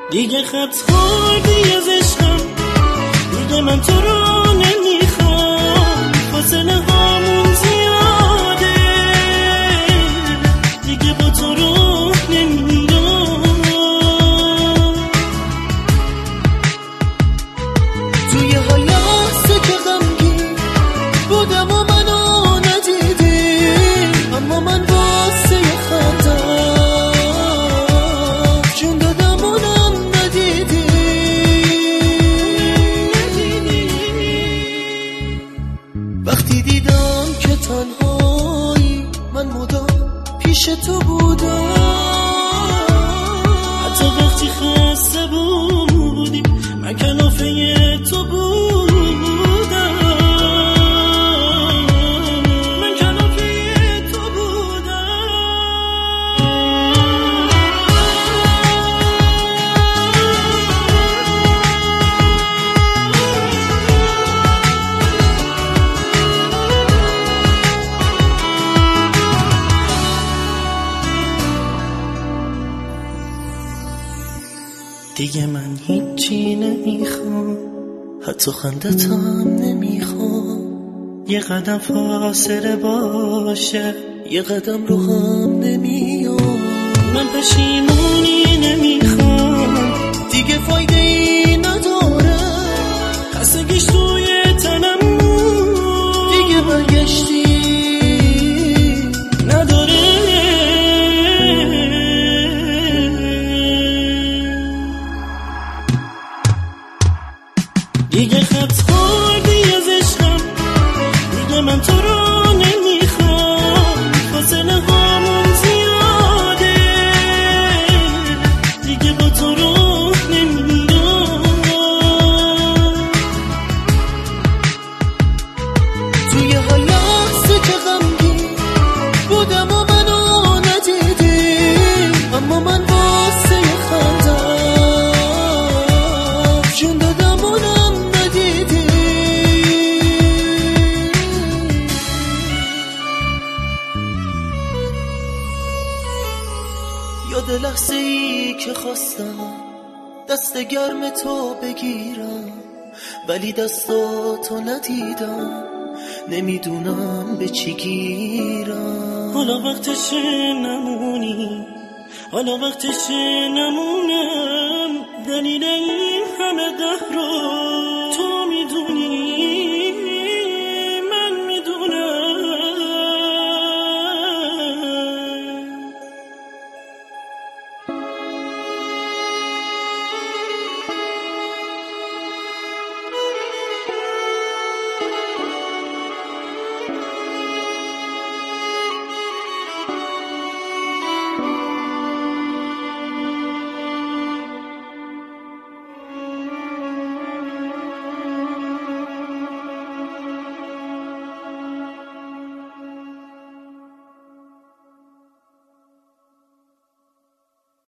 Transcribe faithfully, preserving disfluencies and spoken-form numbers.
دیگه خط خوردی از عشقم، دیگه من تو رو نمیخوام، فاصله هامون زیاده، دیگه با تو رو نمیرم. توی هر لحظه که غمگین بودم و منو ندیدی، اما من واسه خندم جون دادم اونم ندیدی. وقتی دیدم که تنهایی من مدام پیش تو بودم، حتی وقتی خسته بودی من کلافه تو بودم، من کلافه تو بودم. دیگه من هیچی نمیخوام، حتی خندتم نمیخوام، یه قدم فاصله باشه، یه قدم رو هم نمیام. من پشیمونی نمیخوام، دیگه فایده ای نداره، خستگیش توی تنم دیگه برگشتی نداره. دیگه خط خوردی از عشقم، دیگه من تو رو نمیخوام، فاصله هامون زیاده، دیگه با تو رو نمیرم. توی هر لحظه که غمگین بودم و منو ندیدی، اما من واسه خندم جون دادم اونم ندیدی. یاد لحظه ای که خواستم دست گرم تو بگیرم، ولی دستاتو ندیدم، نمیدونم به چی گیرم. حالا وقتشه نمونی، حالا وقتشه نمونم، دلیل این همه قهر رو